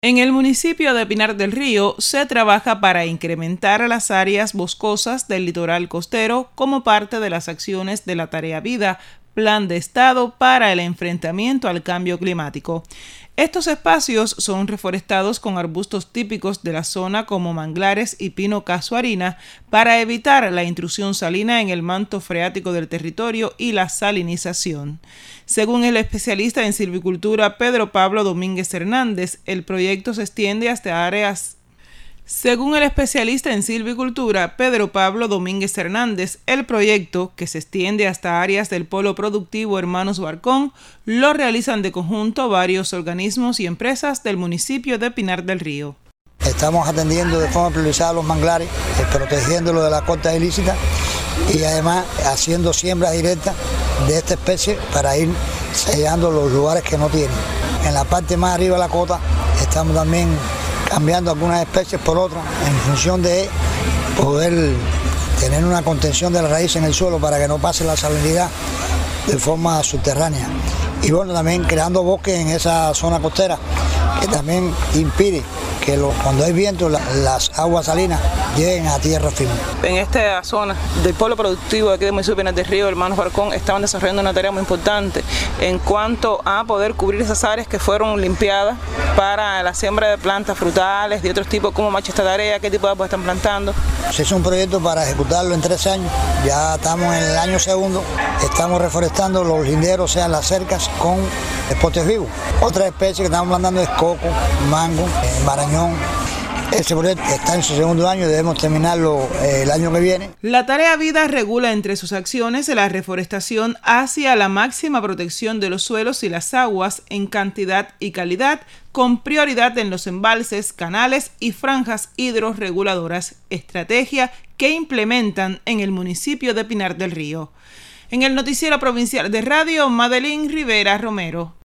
En el municipio de Pinar del Río se trabaja para incrementar las áreas boscosas del litoral costero como parte de las acciones de la Tarea Vida, Plan de Estado para el enfrentamiento al cambio climático. Estos espacios son reforestados con arbustos típicos de la zona como manglares y pino casuarina para evitar la intrusión salina en el manto freático del territorio y la salinización. Según el especialista en silvicultura Pedro Pablo Domínguez Hernández, el proyecto se extiende hasta áreas el proyecto, que se extiende hasta áreas del polo productivo Hermanos Barcón, lo realizan de conjunto varios organismos y empresas del municipio de Pinar del Río. Estamos atendiendo de forma priorizada los manglares, protegiéndolos de la corta ilícita y además haciendo siembra directa de esta especie para ir sellando los lugares que no tienen. En la parte más arriba de la cota estamos también cambiando algunas especies por otras en función de poder tener una contención de la raíz en el suelo para que no pase la salinidad de forma subterránea. Y bueno, también creando bosques en esa zona costera que también impide que cuando hay viento las aguas salinas lleguen a tierra firme. En esta zona del polo productivo de aquí del municipio de Pinar del Río, Hermanos Barcón, estaban desarrollando una tarea muy importante en cuanto a poder cubrir esas áreas que fueron limpiadas para la siembra de plantas frutales, de otros tipos. ¿Cómo marcha esta tarea? ¿Qué tipo de árboles están plantando? Se hizo un proyecto para ejecutarlo en 3 años, ya estamos en el año segundo, estamos reforestando los linderos, o sea, las cercas con postes vivos. Otra especie que estamos plantando es coco, mango, marañón. Este proyecto está en su segundo año y debemos terminarlo el año que viene. La Tarea Vida regula entre sus acciones la reforestación hacia la máxima protección de los suelos y las aguas en cantidad y calidad, con prioridad en los embalses, canales y franjas hidrorreguladoras, estrategia que implementan en el municipio de Pinar del Río. En el noticiero provincial de radio, Madeline Rivera Romero.